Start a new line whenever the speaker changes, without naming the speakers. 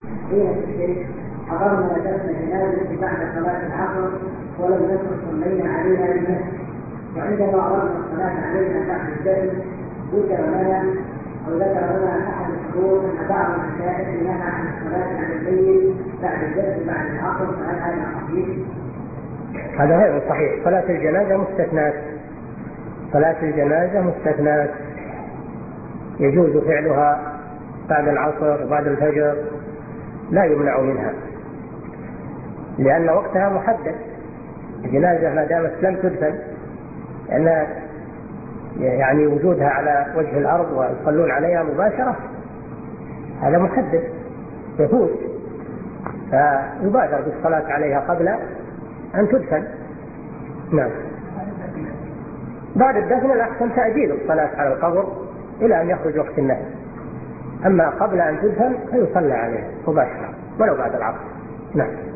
حضرنا دفن جنازة بعد صلاة العصر ولم نكن صلينا عليها بالمسجد، وعندما أردنا الصلاة عليها بعد الدفن ذكر لنا أحد الحضور أن بعض المشايخ نهى عن الصلاة على الميت بعد الدفن بعد العصر، فهل هذا صحيح؟
هذا غير صحيح. صلاة الجنازة مستثنات يجوز فعلها بعد العصر وبعد الفجر، لا يمنع منها لأن وقتها محدد. الجنازة ما دامت لم تدفن، لأن يعني وجودها على وجه الأرض ويصلون عليها مباشرة هذا محدد يفوت، فيبادر بالصلاة عليها قبل أن تدفن. نعم. بعد الدفن الأحسن تأجيل الصلاة على القبر إلى أن يخرج وقت النهي، أما قبل أن تدفن فيصلى عليها مباشرة ولو بعد العصر. نعم.